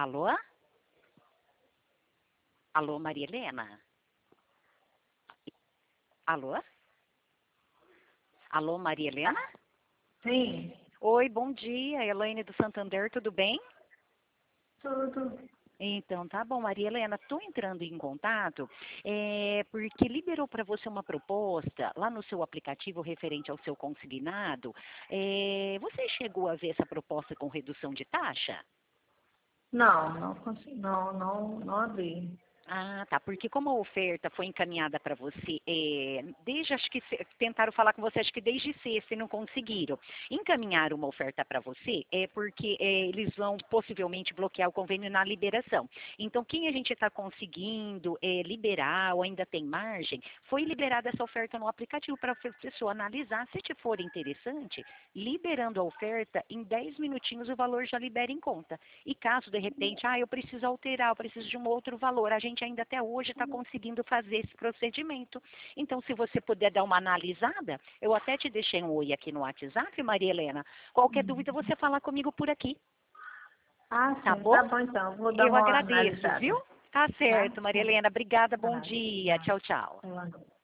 Alô? Alô, Maria Helena? Alô? Alô, Maria Helena? Sim, Oi, bom dia. Elaine do Santander, tudo bem? tudo. Então, tá bom, Maria Helena, estou entrando em contato porque liberou para você uma proposta lá no seu aplicativo referente ao seu consignado. Você chegou a ver essa proposta com redução de taxa? Não, não consigo, não abri. Ah, tá. Porque como a oferta foi encaminhada para você, desde acho que tentaram falar com você, acho que desde sexta e não conseguiram. Encaminhar uma oferta para você é porque eles vão possivelmente bloquear o convênio na liberação. Então, quem a gente está conseguindo liberar ou ainda tem margem, foi liberada essa oferta no aplicativo para a pessoa analisar. Se te for interessante, liberando a oferta, em 10 minutinhos o valor já libera em conta. E caso de repente, eu preciso alterar, eu preciso de um outro valor, a gente ainda até hoje está conseguindo fazer esse procedimento. Então, se você puder dar uma analisada, eu até te deixei um oi aqui no WhatsApp, Maria Helena. Qualquer dúvida, você fala comigo por aqui, Ah, tá sim, bom? tá bom então. Vou dar Eu uma agradeço, viu? analisada, Tá tá? certo, Maria Helena. Obrigada, bom Tá, dia. tá. Tchau, tchau. Tá.